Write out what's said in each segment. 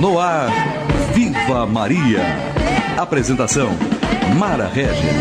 No ar, Viva Maria. Apresentação, Mara Régia.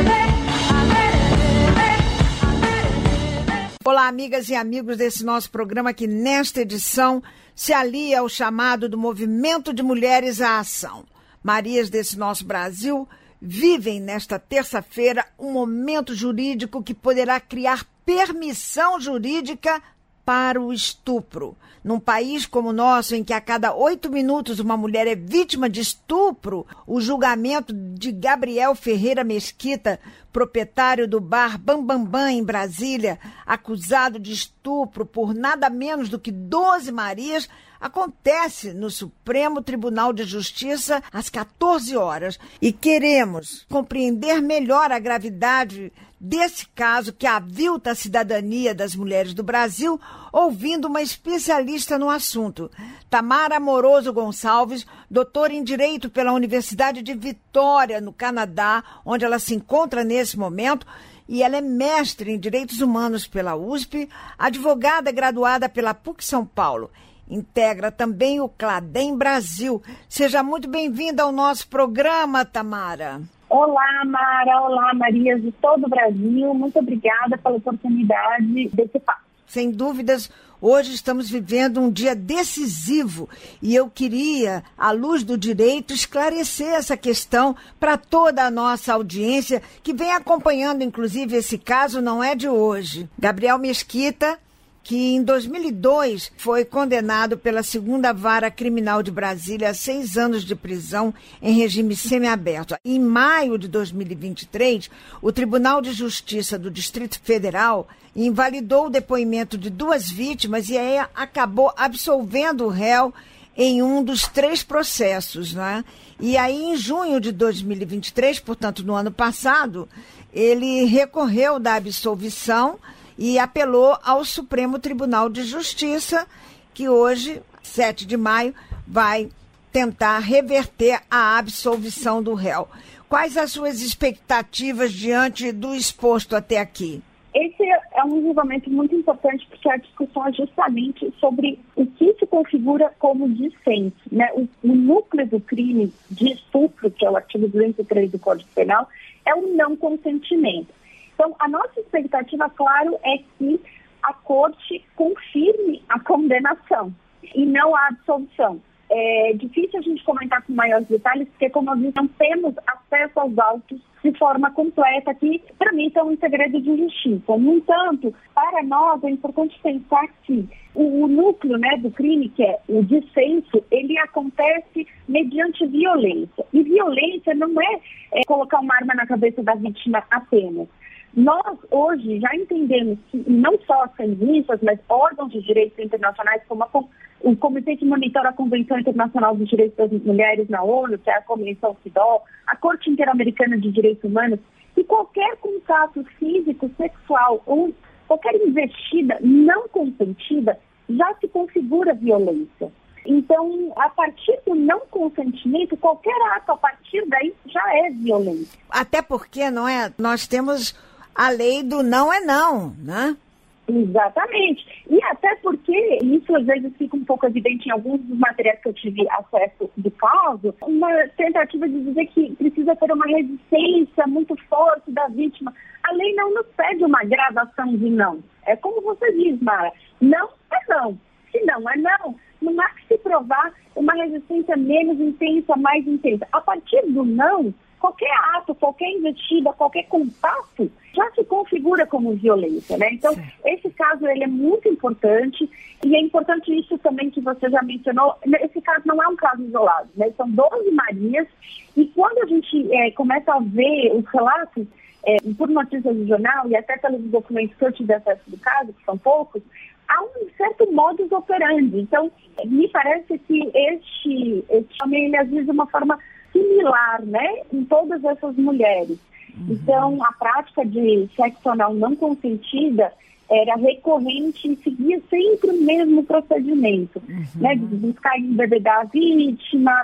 Olá, amigas e amigos desse nosso programa que nesta edição se alia ao chamado do Movimento de Mulheres à Ação. Marias desse nosso Brasil vivem nesta terça-feira um momento jurídico que poderá criar permissão jurídica para o estupro. Num país como o nosso, em que a cada 8 minutos uma mulher é vítima de estupro, o julgamento de Gabriel Ferreira Mesquita, proprietário do bar Bam Bam Bam em Brasília, acusado de estupro por nada menos do que 12 Marias, acontece no Supremo Tribunal de Justiça às 14 horas. E queremos compreender melhor a gravidade desse caso que avilta a cidadania das mulheres do Brasil, ouvindo uma especialista no assunto. Tamara Amoroso Gonçalves, doutora em Direito pela Universidade de Vitória, no Canadá, onde ela se encontra nesse momento, e ela é mestre em Direitos Humanos pela USP, advogada graduada pela PUC São Paulo. Integra também o Cladem Brasil. Seja muito bem-vinda ao nosso programa, Tamara. Olá, Mara. Olá, Marias de todo o Brasil. Muito obrigada pela oportunidade desse papo. Sem dúvidas, hoje estamos vivendo um dia decisivo e eu queria, à luz do direito, esclarecer essa questão para toda a nossa audiência que vem acompanhando, inclusive, esse caso, não é de hoje. Gabriel Mesquita, que em 2002 foi condenado pela 2ª Vara Criminal de Brasília a 6 anos de prisão em regime semiaberto. Em maio de 2023, o Tribunal de Justiça do Distrito Federal invalidou o depoimento de 2 vítimas e aí acabou absolvendo o réu em um dos 3 processos, né? E aí, em junho de 2023, portanto, no ano passado, ele recorreu da absolvição e apelou ao Supremo Tribunal de Justiça, que hoje, 7 de maio, vai tentar reverter a absolvição do réu. Quais as suas expectativas diante do exposto até aqui? Esse é um julgamento muito importante porque a discussão é justamente sobre o que se configura como dissenso, né? O núcleo do crime de estupro, que é o artigo 203 do Código Penal, é o não consentimento. Então, a nossa expectativa, claro, é que a Corte confirme a condenação e não a absolvição. É difícil a gente comentar com maiores detalhes, porque, como eu disse, não temos acesso aos autos de forma completa, que, para mim, são um segredo de justiça. No entanto, para nós, é importante pensar que o núcleo, né, do crime, que é o dissenso, ele acontece mediante violência. E violência não é colocar uma arma na cabeça da vítima apenas. Nós, hoje, já entendemos que não só as feministas, mas órgãos de direitos internacionais, como o Comitê que monitora a Convenção Internacional dos Direitos das Mulheres na ONU, que é a Convenção CEDAW, a Corte Interamericana de Direitos Humanos, que qualquer contato físico, sexual ou qualquer investida não consentida já se configura violência. Então, a partir do não consentimento, qualquer ato a partir daí já é violência. Até porque, não é? Nós temos a lei do não é não, né? Exatamente. E até porque, isso às vezes fica um pouco evidente em alguns dos materiais que eu tive acesso do caso, uma tentativa de dizer que precisa ter uma resistência muito forte da vítima. A lei não nos pede uma gradação de não. É como você diz, Mara, não é não. Se não é não, não há que se provar uma resistência menos intensa, mais intensa. A partir do não, qualquer ato, qualquer investida, qualquer contato já se configura como violência, né? Então, esse caso, ele é muito importante e é importante isso também que você já mencionou. Esse caso não é um caso isolado, né? São 12 Marias e quando a gente começa a ver os relatos por notícias do jornal e até pelos documentos que eu tive acesso do caso, que são poucos, há um certo modus operandi. Então, me parece que este homem, ele agiu de uma forma similar, né, em todas essas mulheres. Então, a prática de sexo anal não consentida era recorrente e seguia sempre o mesmo procedimento, né, de buscar embebedar a vítima,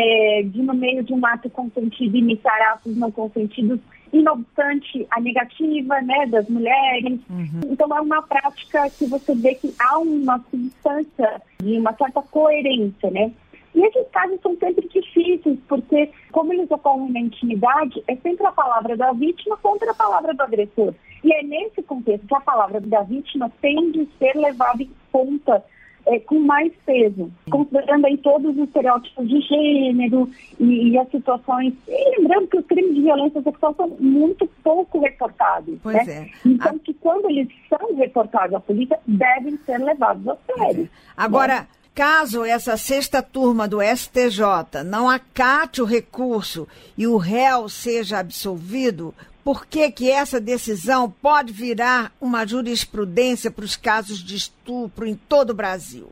de no meio de um ato consentido imitar atos não consentidos, e não obstante a negativa, né, das mulheres. Então é uma prática que você vê que há uma substância de uma certa coerência, né? E esses casos são sempre difíceis, porque como eles ocorrem na intimidade, é sempre a palavra da vítima contra a palavra do agressor. E é nesse contexto que a palavra da vítima tem de ser levada em conta com mais peso, considerando aí todos os estereótipos de gênero e as situações. E lembrando que os crimes de violência sexual são muito pouco reportados. Pois né? Então, que quando eles são reportados à polícia, devem ser levados a sério. Agora, caso essa sexta turma do STJ não acate o recurso e o réu seja absolvido, por que essa decisão pode virar uma jurisprudência para os casos de estupro em todo o Brasil?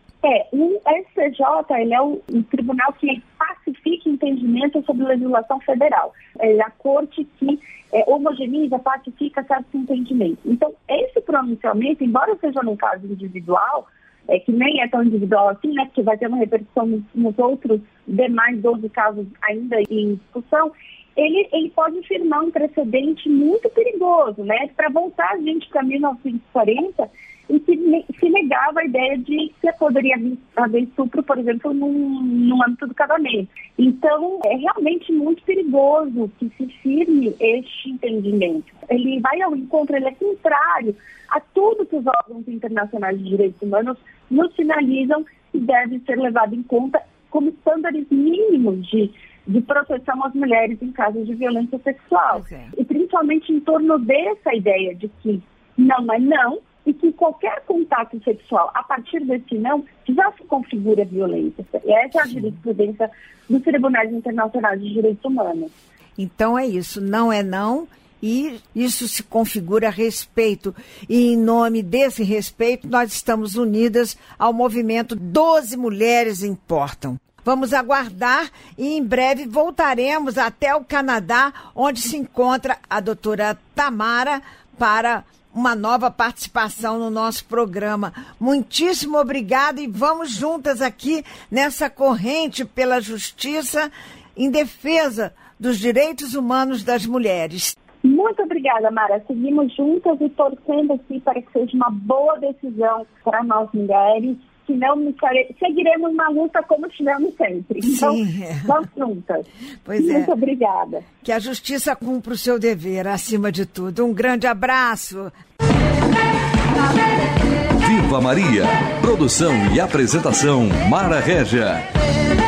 O STJ ele é o tribunal que pacifica entendimento sobre legislação federal. É a corte que homogeneiza, pacifica certos entendimentos. Então, esse pronunciamento, embora seja num caso individual, que nem é tão individual assim, né, porque vai ter uma repercussão nos outros demais 12 casos ainda em discussão, ele pode firmar um precedente muito perigoso, né? Para voltar a gente para 1940, em que se negava a ideia de que poderia haver estupro, por exemplo, no âmbito do casamento. Então, é realmente muito perigoso que se firme este entendimento. Ele vai ao encontro, ele é contrário a tudo que os órgãos internacionais de direitos humanos nos sinalizam e deve ser levado em conta como estándares mínimos de proteção às mulheres em casos de violência sexual. E principalmente em torno dessa ideia de que não é não e que qualquer contato sexual a partir desse não já se configura violência. E essa é a jurisprudência dos tribunais internacionais de direitos humanos. Então é isso, não é não. E isso se configura respeito. E em nome desse respeito, nós estamos unidas ao movimento 12 Mulheres Importam. Vamos aguardar e em breve voltaremos até o Canadá, onde se encontra a doutora Tamara para uma nova participação no nosso programa. Muitíssimo obrigada e vamos juntas aqui nessa corrente pela justiça em defesa dos direitos humanos das mulheres. Muito obrigada, Mara. Seguimos juntas e torcendo aqui para que seja uma boa decisão para nós mulheres. Senão seguiremos na luta como estivemos sempre. Então, vamos juntas. Muito obrigada. Que a justiça cumpra o seu dever, acima de tudo. Um grande abraço. Viva Maria. Produção e apresentação, Mara Régia.